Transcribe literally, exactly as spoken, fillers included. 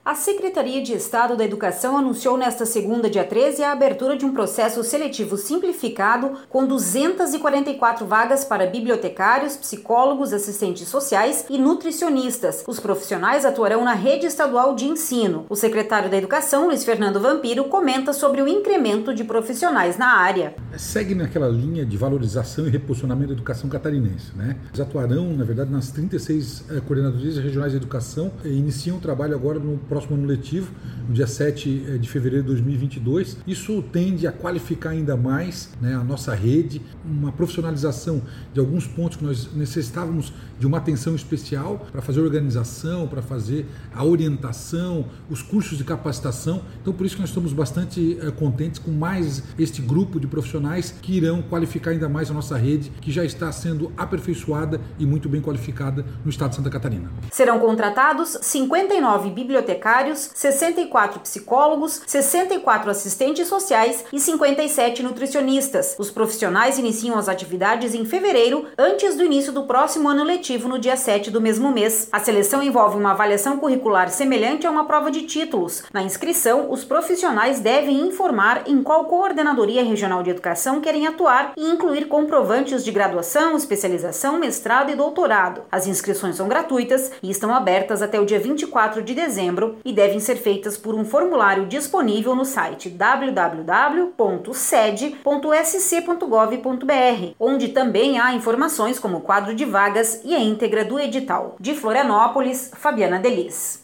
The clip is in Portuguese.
A Secretaria de Estado da Educação anunciou nesta segunda, dia treze, a abertura de um processo seletivo simplificado com duzentas e quarenta e quatro vagas para bibliotecários, psicólogos, assistentes sociais e nutricionistas. Os profissionais atuarão na rede estadual de ensino. O secretário da Educação, Luiz Fernando Vampiro, comenta sobre o incremento de profissionais na área. Segue naquela linha de valorização e reposicionamento da educação catarinense, né? Eles atuarão, na verdade, nas trinta e seis eh, coordenadorias regionais de educação e iniciam o trabalho agora no próximo ano letivo, no dia sete de fevereiro de dois mil e vinte e dois. Isso tende a qualificar ainda mais, né, a nossa rede, uma profissionalização de alguns pontos que nós necessitávamos de uma atenção especial para fazer a organização, para fazer a orientação, os cursos de capacitação. Então, por isso que nós estamos bastante eh, contentes com mais este grupo de profissionais que irão qualificar ainda mais a nossa rede, que já está sendo aperfeiçoada e muito bem qualificada no estado de Santa Catarina. Serão contratados cinquenta e nove bibliotecários, sessenta e quatro psicólogos, sessenta e quatro assistentes sociais e cinquenta e sete nutricionistas. Os profissionais iniciam as atividades em fevereiro, antes do início do próximo ano letivo, no dia sete do mesmo mês. A seleção envolve uma avaliação curricular semelhante a uma prova de títulos. Na inscrição, os profissionais devem informar em qual coordenadoria regional de educação querem atuar e incluir comprovantes de graduação, especialização, mestrado e doutorado. As inscrições são gratuitas e estão abertas até o dia vinte e quatro de dezembro e devem ser feitas por um formulário disponível no site w w w ponto sede ponto s c ponto gov ponto b r, onde também há informações como o quadro de vagas e a íntegra do edital. De Florianópolis, Fabiana Delis.